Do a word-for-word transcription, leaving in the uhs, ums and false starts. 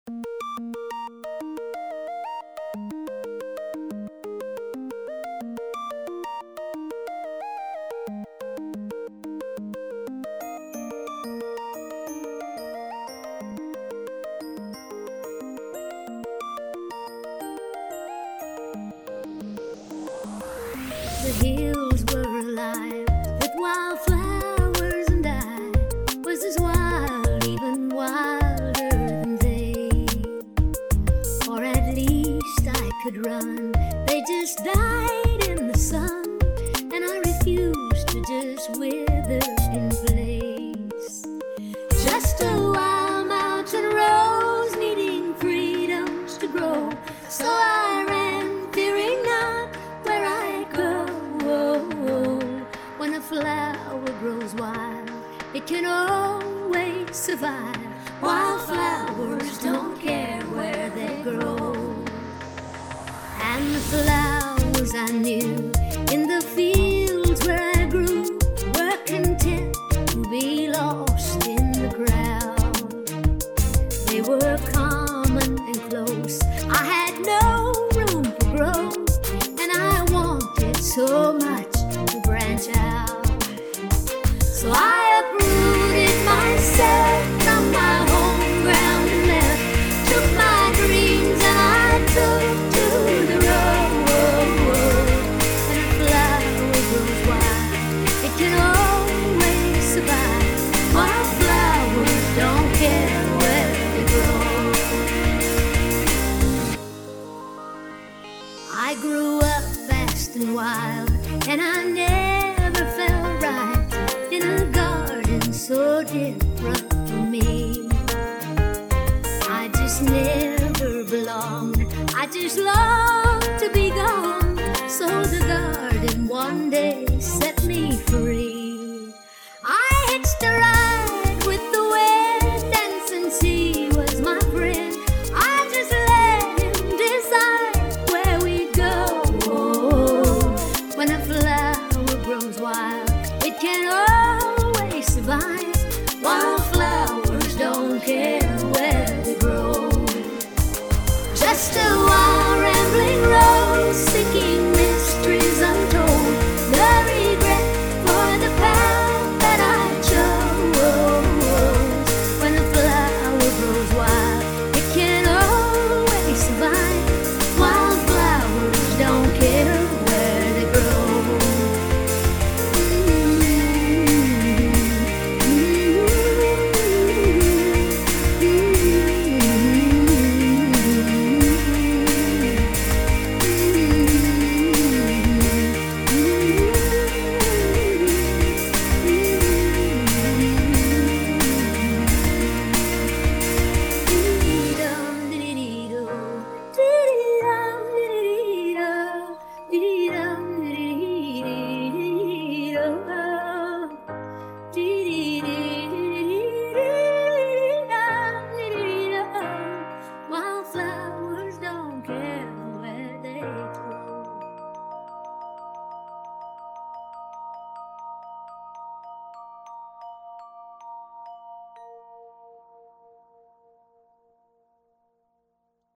The hills were alive with wildflowers, and I was as wild, even wilder than they. Or at least I could run. They just died in the sun, and I refused to just wither in place. Just a wild mountain rose, needing freedoms to grow. So I ran, fearing not where I'd go. When a flower grows wild, it can always survive. Wildflowers don't care where they grow. And the flowers I knew in the fields where I grew were content to be lost in the crowd. They were common and close. I had no room for growth, and I wanted so much to branch out. So I uprooted myself from my home ground and left. Took my dreams and I took to the road. When a flower grows wild, it can always survive. Wildflowers don't care where they grow. I grew up fast and wild, and I never felt right in a garden so different from me. I just never belonged. I just loved